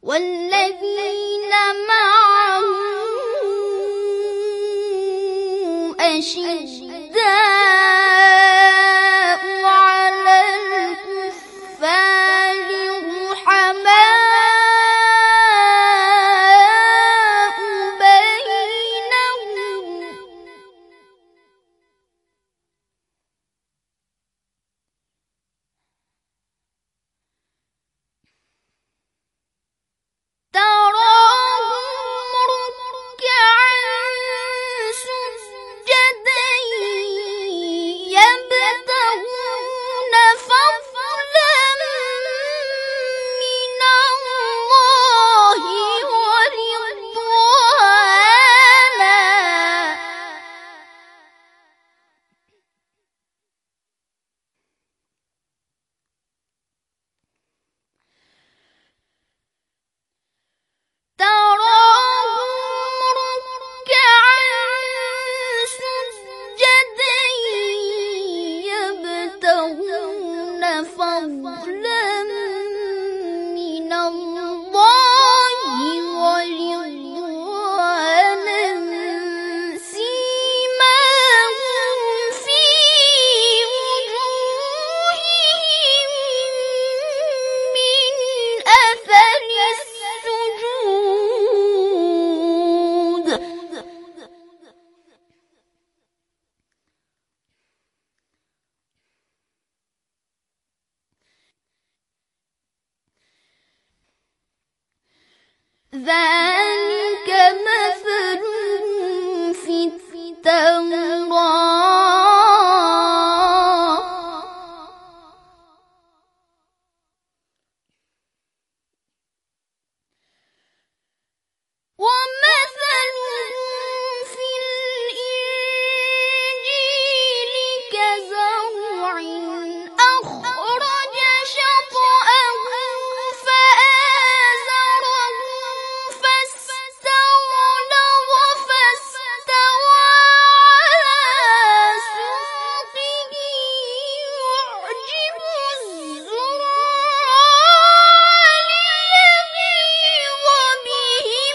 والذين معه أشداء على الكفار رحماء بينهم تراهم ركعا سجدا يبتغون فضلا من الله ورضوانا تراهم ركعا سجدا يبتغون فضلا من الله ورضوانا سيماهم في وجوههم من أثر السجود ذلك مثل في التوراة ومثل في الإنجيل كزرع أخرج شطأه فآزره فاستغلظ فاستوى على سوقه يعجب الزراع ليغيظ بهم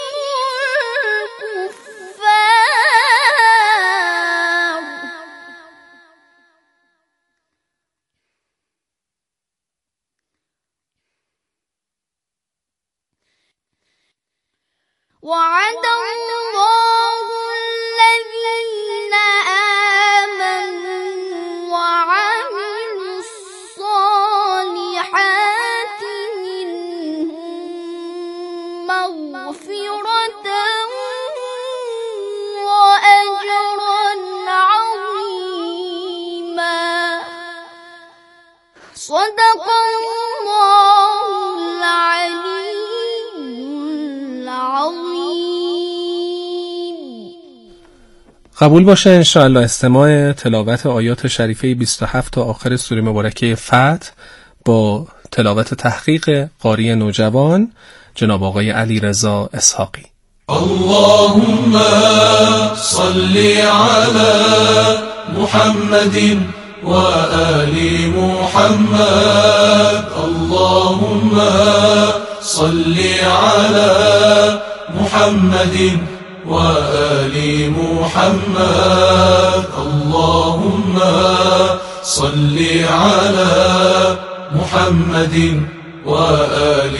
الكفار وعد الله الذين آمنوا وعملوا الصالحات منهم مغفرة وأجرا عظيما صدق الله العلي العظيم. قبول باشه انشاءالله استماع تلاوت آیات شریفه 27 تا آخر سوره مبارکه فتح با تلاوت تحقیق قاری نوجوان جناب آقای علیرضا اسحاقی. اللهم صل على محمد وآل محمد اللهم صل على محمد وآل محمد اللهم صل على محمد وآل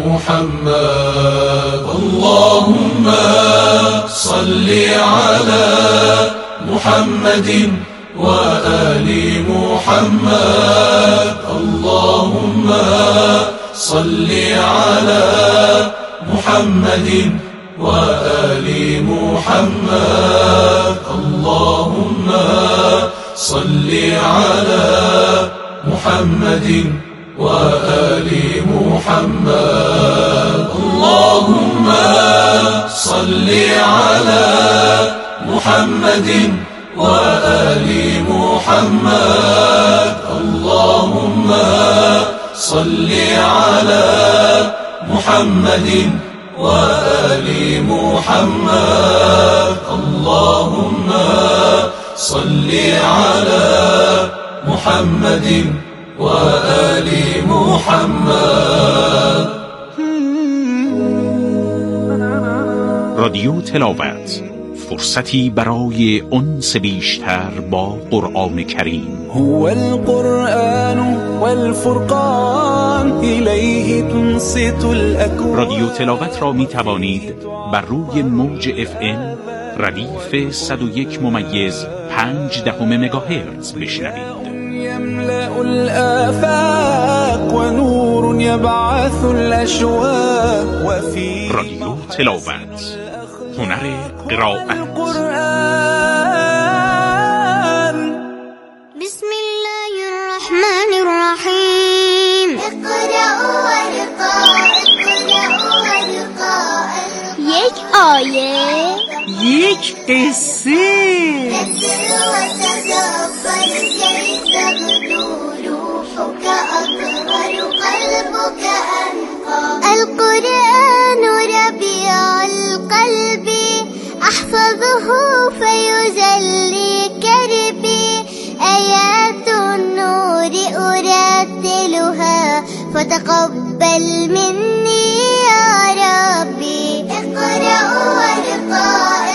محمد اللهم صل على محمد وآل محمد اللهم صل على محمد وآل محمد اللهم صل على محمد وآل محمد اللهم صل على محمد وآل محمد اللهم صل على محمد وآل محمد اللهم صل على محمد وآل محمد رادیو تلاوت، فرصتی برای انس بیشتر با قرآن کریم. هو القرآن والفرقان الیه تنصت الاکوان. رادیو تلاوت را می توانید بر روی موج FM ردیف 101.5 مگاهرتز بشنوید. يملأ الآفاق ونور يبعث الأشواق وفي رادیو تلاوت، هنر قرائت. بسم الله الرحمن الرحیم. اقرأ یک آیه، یک قصه. القرآن ربيع القلب أحفظه فيجلي كربي آيات النور أرتلها فتقبل مني يا ربي. اقرأ وارقى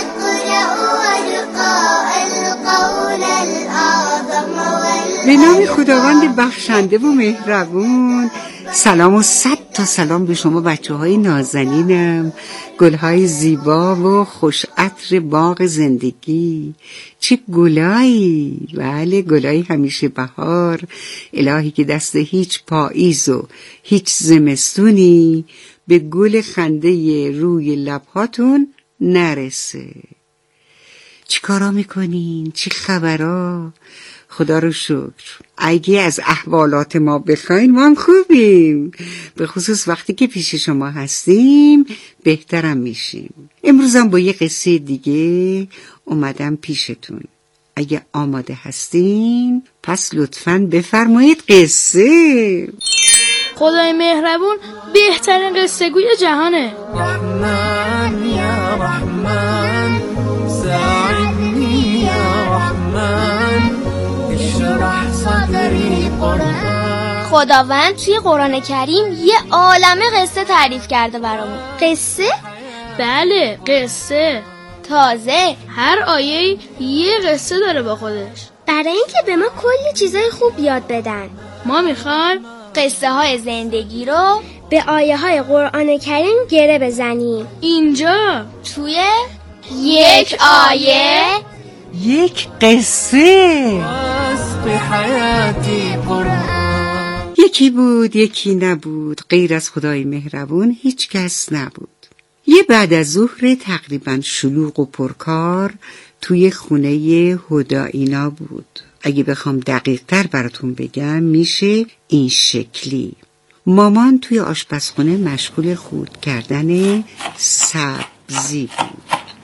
القول الأعظم به نام خداوند بخشنده و مهربون. سلام و 100 تا سلام به شما بچه های نازنینم، گلهای زیبا و خوش عطر باغ زندگی. چه گلایی، بله گلای همیشه بهار. الهی که دست هیچ پاییز و هیچ زمستونی به گل خنده روی لبهاتون نرسه. چی کارا میکنین؟ چی خبرا؟ خدا رو شکر. اگه از احوالات ما بخواین ما هم خوبیم، به خصوص وقتی که پیش شما هستیم بهترم میشیم. امروزم با یه قصه دیگه اومدم پیشتون. اگه آماده هستین پس لطفاً بفرمایید قصه. خدای مهربون بهترین قصه گوی جهانه. رحمن یا رحمن ساعدنی یا رحمن اشرح صدری قرآن. خداوند توی قرآن کریم یه عالمه قصه تعریف کرده برامون. قصه؟ بله قصه. تازه هر آیه یه قصه داره با خودش. برای اینکه به ما کلی چیزای خوب یاد بدن ما میخوایم قصه های زندگی رو به آیه های قرآن کریم گره بزنیم. اینجا توی یک آیه یک قصه. واسق حیاتی قرآن. یکی بود یکی نبود، غیر از خدای مهربون هیچ کس نبود. یه بعد از ظهر تقریبا شلوغ و پرکار توی خونه هدایینا بود. اگه بخوام دقیق تر براتون بگم میشه این شکلی. مامان توی آشپزخونه مشغول خورد کردن سبزی بود.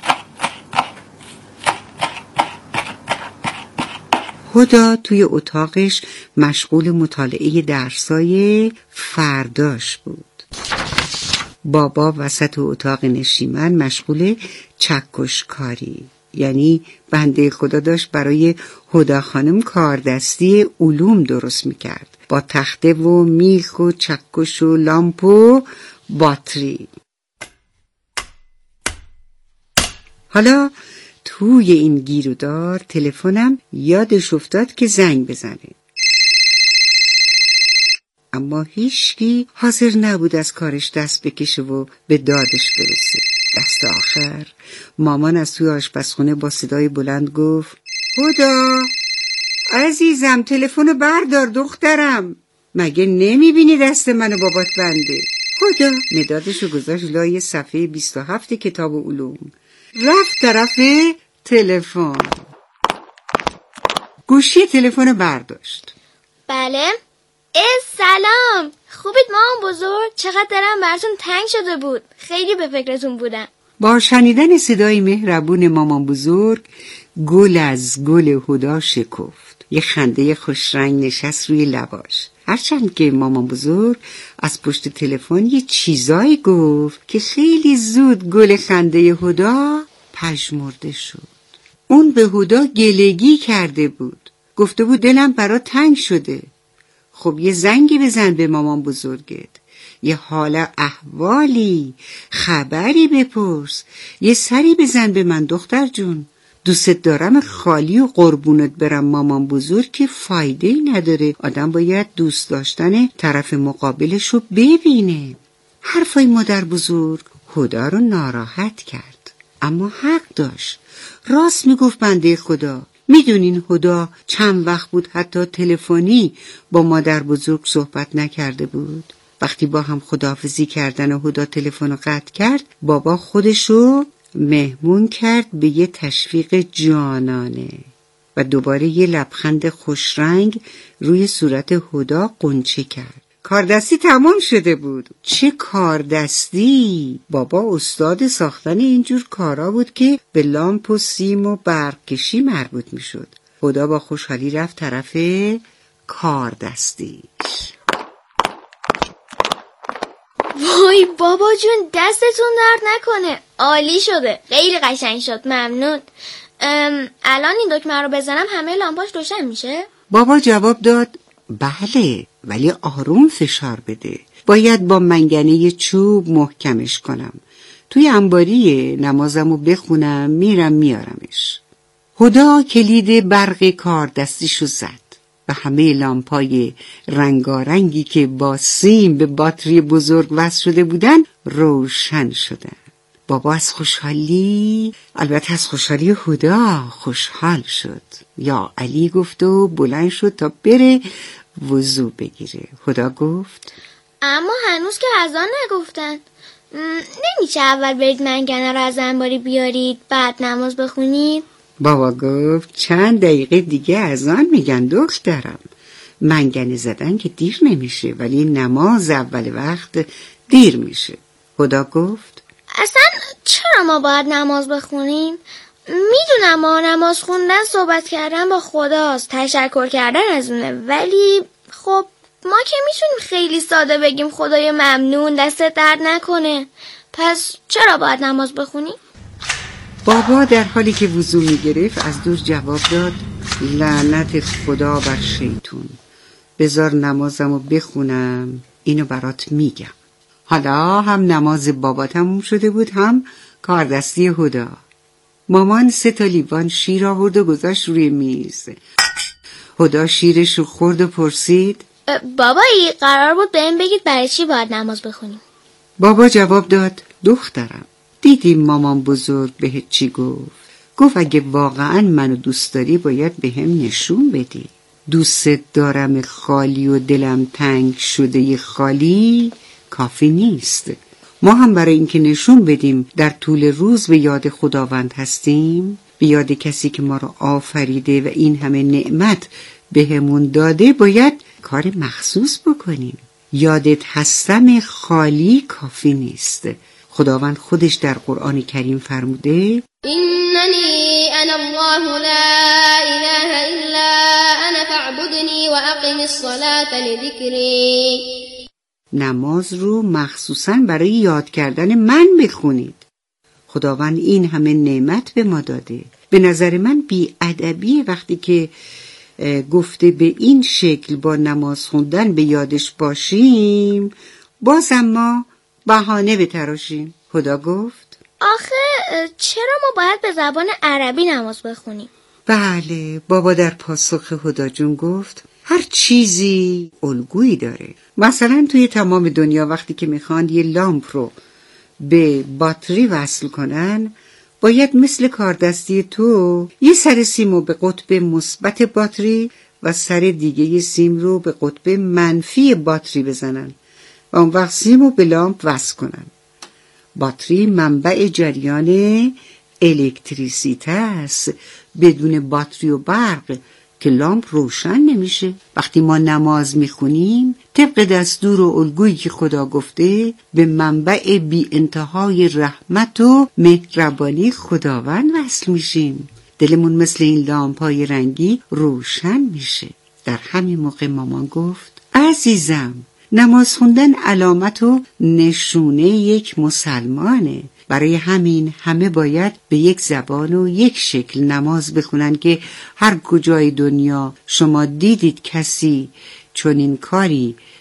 هدا توی اتاقش مشغول مطالعه درسای فرداش بود. بابا وسط اتاق نشیمن مشغول چکش کاری، یعنی بنده خدا داشت برای هدا خانم کاردستی علوم درست میکرد با تخته و میخ و چکش و لامپ و باتری. حالا توی این گیرودار تلفنم یادش افتاد که زنگ بزنه، اما هیچکی حاضر نبود از کارش دست بکشه و به دادش برسه. دست آخر مامان از توی آشپزخونه با صدای بلند گفت هدا عزیزم تلفنو بردار دخترم، مگه نمیبینی دست من و بابات بنده؟ هدا مدادشو گذاشت لای صفحه 27 کتاب علوم، رفت طرف تلفن، گوشی تلفنو برداشت. بله؟ سلام، خوبید مامان بزرگ؟ چقدر دلم براتون تنگ شده بود، خیلی به فکرتون بودم. با شنیدن صدای مهربون مامان بزرگ گل از گل هدا شکفت. یه خنده خوشرنگ نشست روی لباش، هرچند که مامان بزرگ از پشت تلفن یه چیزایی گفت که خیلی زود گل خنده هدا پژمرده شد. اون به هدا گلگی کرده بود، گفته بود دلم برات تنگ شده. خب یه زنگی بزن به مامان بزرگت، یه حال احوالی، خبری بپرس، یه سری بزن به من دختر جون. دوست دارم خالی و قربونت برم مامان بزرگ که فایده‌ای نداره. آدم باید دوست داشتن طرف مقابلشو ببینه. حرفای مادر بزرگ هدی رو ناراحت کرد، اما حق داشت. راست میگفت بنده خدا. میدونین هدی چند وقت بود حتی تلفنی با مادر بزرگ صحبت نکرده بود؟ وقتی با هم خداحافظی کردن و هدی تلفن رو قطع کرد، بابا خودشو مهمون کرد به یه تشویق جانانه و دوباره یه لبخند خوشرنگ روی صورت هدی غنچه کرد. کاردستی تمام شده بود. چه کاردستی؟ بابا استاد ساختن اینجور کارا بود که به لامپ و سیم و برق کشی مربوط می شد. هدی با خوشحالی رفت طرف کاردستی. وای بابا جون، دستتون درد نکنه، عالی شده، خیلی قشنگ شد، ممنون. الان این دکمه رو بزنم همه لامپاش روشن میشه؟ بابا جواب داد بله، ولی آروم فشار بده. باید با منگنه چوب محکمش کنم. توی انباریه، نمازمو بخونم میرم میارمش. هدی کلید برق کاردستیشو زد و همه لامپای رنگارنگی که با سیم به باتری بزرگ وصل شده بودن روشن شدن. بابا از خوشحالی، البته از خوشحالی هدی خوشحال شد. یا علی گفت و بلند شد تا بره وضو بگیره. هدی گفت اما هنوز که اذان نگفتن. نمیشه اول برید منگنه رو از انباری بیارید بعد نماز بخونید؟ بابا گفت چند دقیقه دیگه اذان میگن دخترم. منگنه زدن که دیر نمیشه، ولی نماز اول وقت دیر میشه. هدی گفت اصلا چرا ما باید نماز بخونیم؟ میدونم ما نماز خوندن صحبت کردن با خداست، تشکر کردن از اونه، ولی خب ما که میتونیم خیلی ساده بگیم خدای ممنون دستت درد نکنه. پس چرا باید نماز بخونیم؟ بابا در حالی که وضو میگرفت از دور جواب داد لعنت خدا بر شیطون. بذار نمازمو بخونم، اینو برات میگم. حالا هم نماز بابا تموم شده بود، هم کاردستی هدی. مامان 3 لیوان شیر آورد و گذاشت روی میز. هدی شیرش رو خورد و پرسید بابایی قرار بود بهم بگید برای چی باید نماز بخونیم؟ بابا جواب داد دخترم، دیدی مامان بزرگ بهت چی گفت؟ گفت اگه واقعا منو دوست داری باید بهم نشون بدی. دوست دارم خالی و دلم تنگ شده خالی کافی نیست. ما هم برای اینکه نشون بدیم در طول روز به یاد خداوند هستیم، به یاد کسی که ما رو آفریده و این همه نعمت بهمون داده، باید کار مخصوص بکنیم. یادت هستم خالی کافی نیست. خداوند خودش در قرآن کریم فرموده ایننی انا الله لا اله الا انا فاعبدنی و اقم الصلاة لذکری. نماز رو مخصوصاً برای یاد کردن من بخونید. خداوند این همه نعمت به ما داده. به نظر من بی‌ادبیه وقتی که گفته به این شکل با نماز خوندن به یادش باشیم، باز اما بهانه بتراشیم. هدی گفت آخه چرا ما باید به زبان عربی نماز بخونیم؟ بله، بابا در پاسخ هدی جون گفت هر چیزی الگویی داره. مثلا توی تمام دنیا وقتی که میخوان یه لامپ رو به باتری وصل کنن، باید مثل کاردستی تو یه سر سیم رو به قطب مثبت باتری و سر دیگه سیم رو به قطب منفی باتری بزنن و اون وقت سیم رو به لامپ وصل کنن. باتری منبع جریان الکتریسیته است. بدون باتری و برق که لامپ روشن نمیشه. وقتی ما نماز میخونیم طبق دستور و الگویی که خدا گفته به منبع بی انتهای رحمت و مهربانی خداوند وصل میشیم. دلمون مثل این لامپ‌های رنگی روشن میشه. در همین موقع مامان گفت عزیزم، نماز خوندن علامت و نشونه یک مسلمانه. برای همین همه باید به یک زبان و یک شکل نماز بخونن که هر کجای دنیا شما دیدید کسی چون این کاری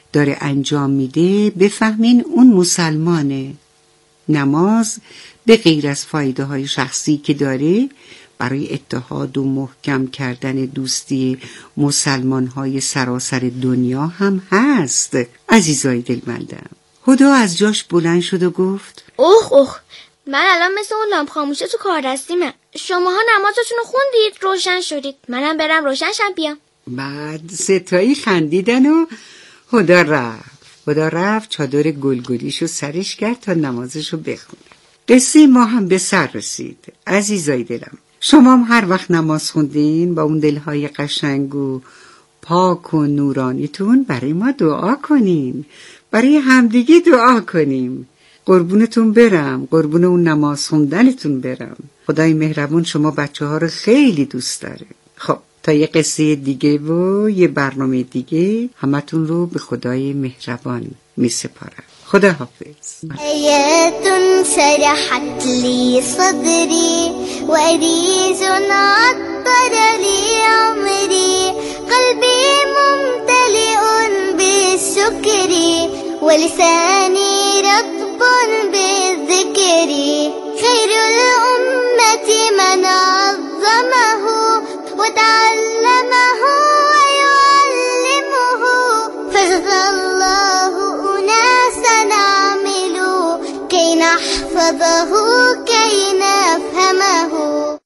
داره انجام میده بفهمین اون مسلمانه. نماز به غیر از فایده های شخصی که داره، برای اتحاد و محکم کردن دوستی مسلمان های سراسر دنیا هم هست. عزیزای دلمندم، هدا از جاش بلند شد و گفت اوه من الان مثل اون لامپ خاموشه تو کار دستیمم. شماها نمازتون رو خوندید، روشن شدید، منم برم روشنشم بیام. بعد ستایی خندیدن و هدا رفت چادر گلگلیشو سرش کرد تا نمازشو بخونه. قصه ما هم به سر رسید. عزیزای دلم، شما هم هر وقت نماز خوندین با اون دلهای قشنگ و پاک و نورانیتون برای ما دعا کنین، برای همدیگه دعا کنیم. قربونتون برم، قربون اون نماز خوندنتون برم. خدای مهربون شما بچه ها رو خیلی دوست داره. خب تا یه قصه دیگه و یه برنامه دیگه همتون رو به خدای مهربان می سپارم. خدا حافظ. آیات سرحت لی صدری و عریض عطر لی عمری قلبی ممتلئ بالشکر ولسانی رطب بالذکر خیر الامت من عظمه وتعلمه ويعلمه فجزى الله أناسا عملوا كي نحفظه كي نفهمه.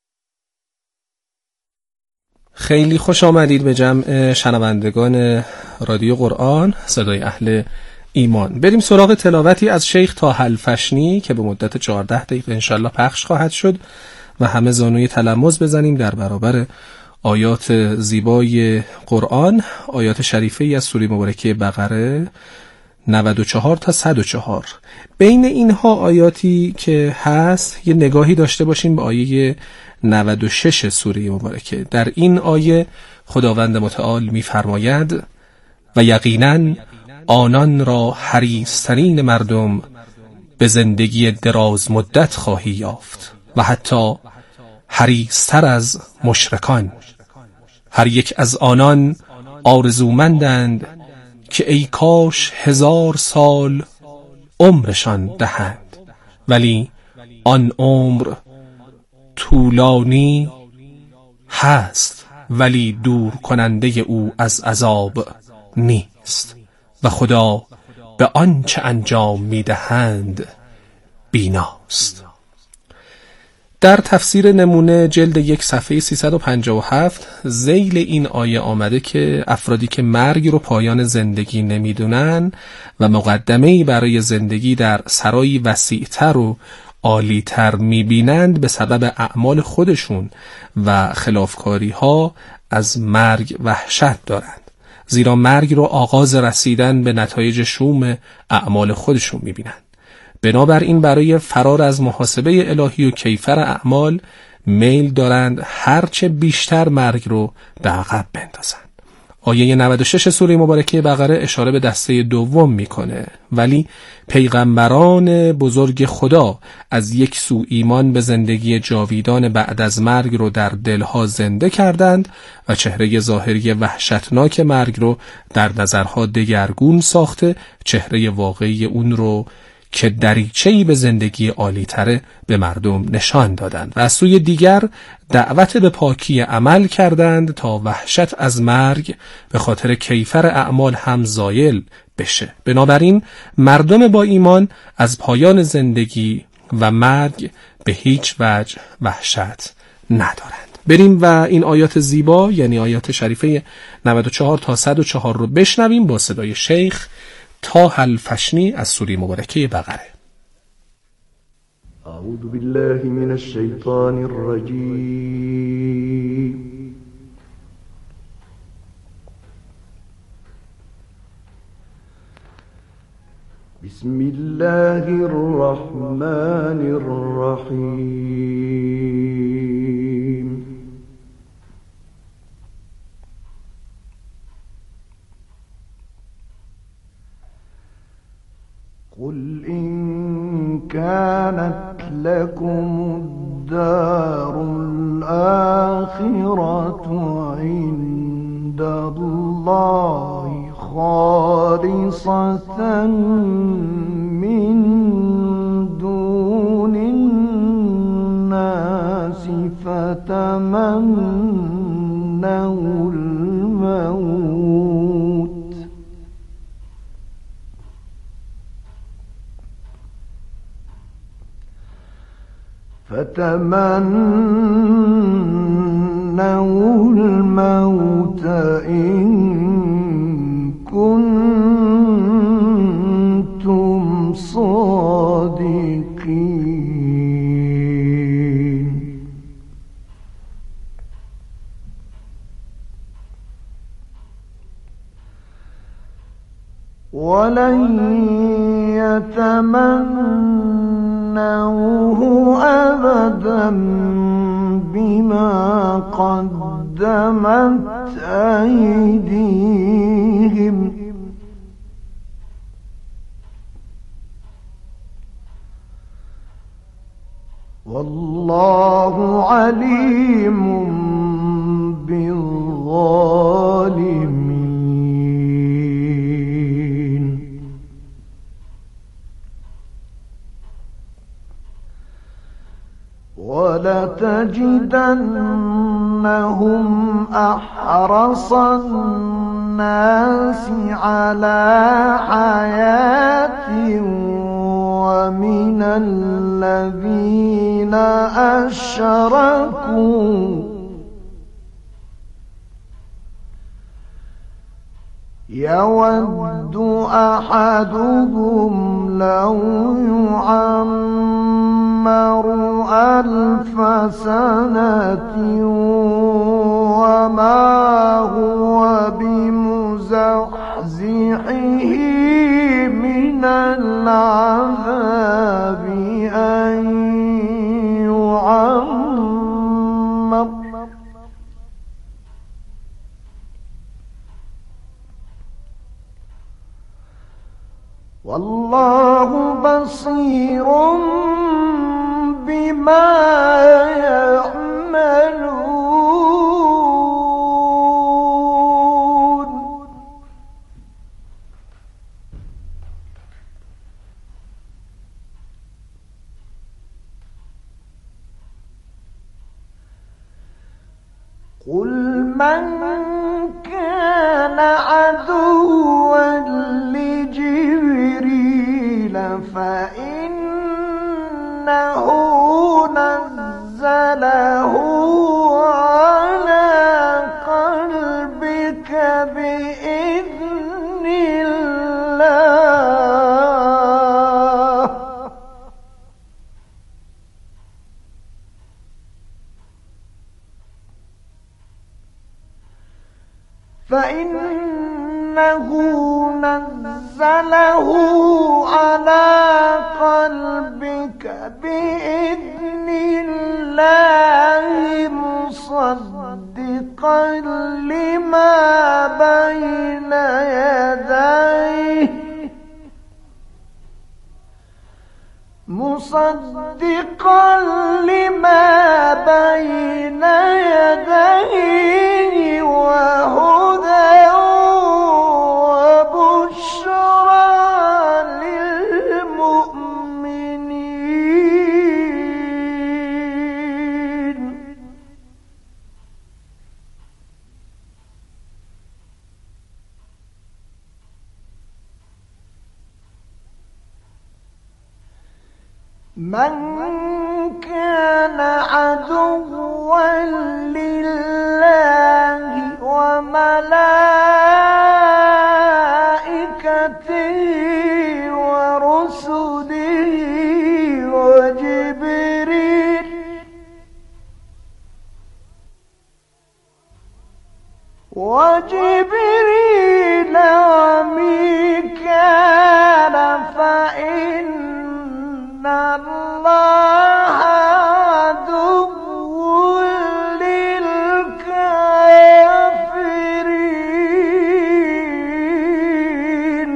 خیلی خوش آمدید به جمع شنوندگان رادیو قرآن صدای اهل ایمان. بریم سراغ تلاوتی از شیخ طه الفشنی که به مدت 14 دقیقه انشالله پخش خواهد شد و همه زانوی تلمذ بزنیم در برابر آیات زیبای قرآن، آیات شریفه ای از سوره مبارکه بقره 94 تا 104. بین اینها آیاتی که هست یه نگاهی داشته باشیم به آیه 96 سوره مبارکه. در این آیه خداوند متعال می‌فرماید و یقیناً آنان را حریص‌ترین مردم به زندگی دراز مدت خواهی یافت و حتی حریص‌تر از مشرکان. هر یک از آنان آرزومندند که ای کاش 1000 سال عمرشان دهند، ولی آن عمر طولانی هست ولی دور کننده او از عذاب نیست و خدا به آنچه انجام میدهند بیناست. در تفسیر نمونه جلد 1 صفحه 357 ذیل این آیه آمده که افرادی که مرگ رو پایان زندگی نمیدونن و مقدمه‌ای برای زندگی در سرایی وسیع‌تر و عالی‌تر میبینند به سبب اعمال خودشون و خلافکاری‌ها از مرگ وحشت دارند، زیرا مرگ رو آغاز رسیدن به نتایج شوم اعمال خودشون میبینند. بنابراین برای فرار از محاسبه الهی و کیفر اعمال میل دارند هرچه بیشتر مرگ رو به عقب بندازند. آیه 96 سوره مبارکه بقره اشاره به دسته دوم میکنه، ولی پیغمبران بزرگ خدا از یک سو ایمان به زندگی جاویدان بعد از مرگ رو در دلها زنده کردند و چهره ظاهری وحشتناک مرگ رو در نظرها دگرگون ساخته، چهره واقعی اون رو که دریچه‌ای به زندگی عالی‌تره به مردم نشان دادند و از سوی دیگر دعوت به پاکی عمل کردند تا وحشت از مرگ به خاطر کیفر اعمال هم زایل بشه. بنابراین مردم با ایمان از پایان زندگی و مرگ به هیچ وجه وحشت ندارند. بریم و این آیات زیبا یعنی آیات شریفه 94 تا 104 رو بشنویم با صدای شیخ طه الفشنی از سوره مبارکه بقره. اعوذ بالله من الشیطان الرجیم. بسم الله الرحمن الرحیم. قل إن كانت لكم الدار الآخرة عند الله خالصة خالصة من دون الناس فتمنوا الموت إن كنتم صادقين ولن يتمنوه أبدا بما قدمت أيديهم والله عليم بالظالمين ولتجدنهم أحرص الناس على حياة ومن الذين أشركوا يود أحدهم لو يعمر 1000 سنة وما هو بمزحزحه من العذاب أن يعمر والله بصير بما يعملون قل من كان عدوا لجبريل فإنه نزله على قلبك بإذن الله فإنه نزله على قلبك بإذن الله مصدقا لما بين يديه وهدى وبشرى للمؤمنين من كان عدوا لله وملائكته ورسله وجبريل وميكال فإن الله عدو للكافرين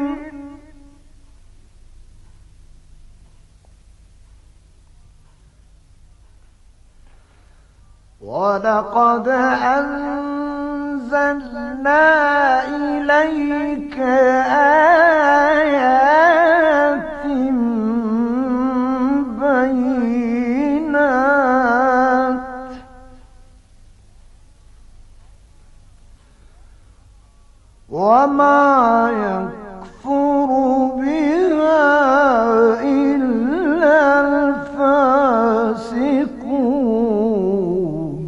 ولقد أنزلنا أنزلنا إليك آيات بينات وما يكفر بها إلا الفاسقون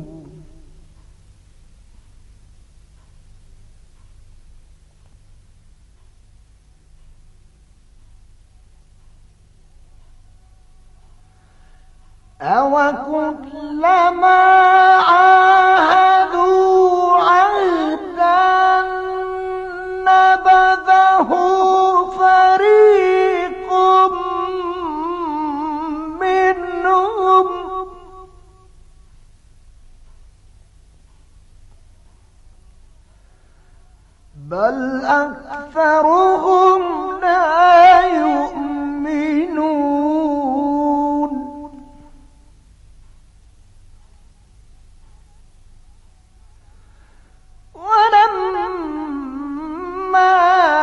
أوكلما عاهدوا عهدا نبذه فريق منهم بل أكثرهم لا يؤمنون ولما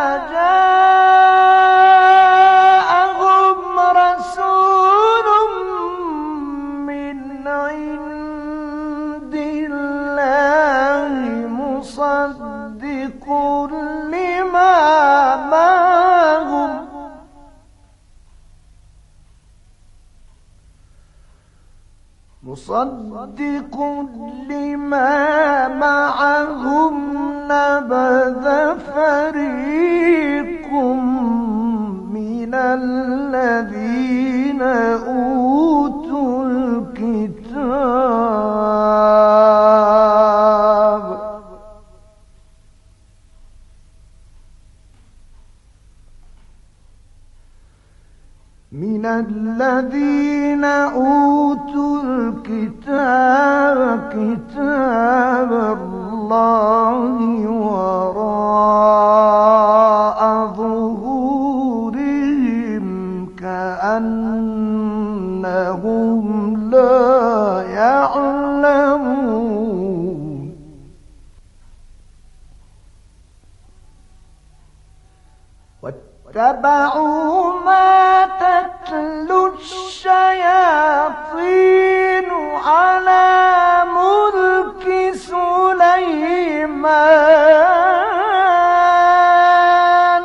جاءهم رسول من عند الله مصدق لما معهم نبذ فريق من الذين أوتوا الكتاب كتاب الله وراء ظهورهم كأنهم لا يعلمون واتبعوا ما تتلو الشياطين على ملك سليمان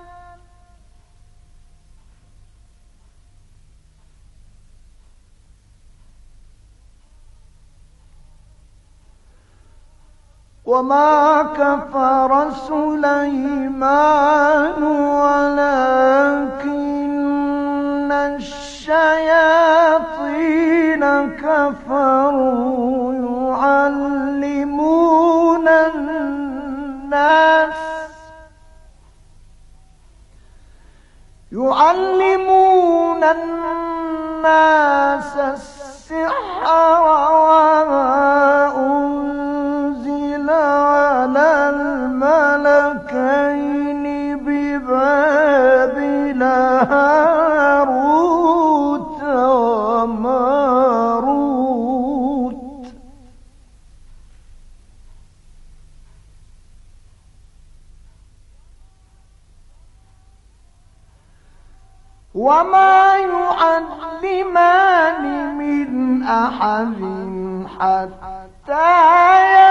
وما كفر سليمان ولكن الشياطين كفروا يعلمون الناس السحر وما أنزل على الملكين ببابل هاروت وماروت وما يعلمان من أحد حتى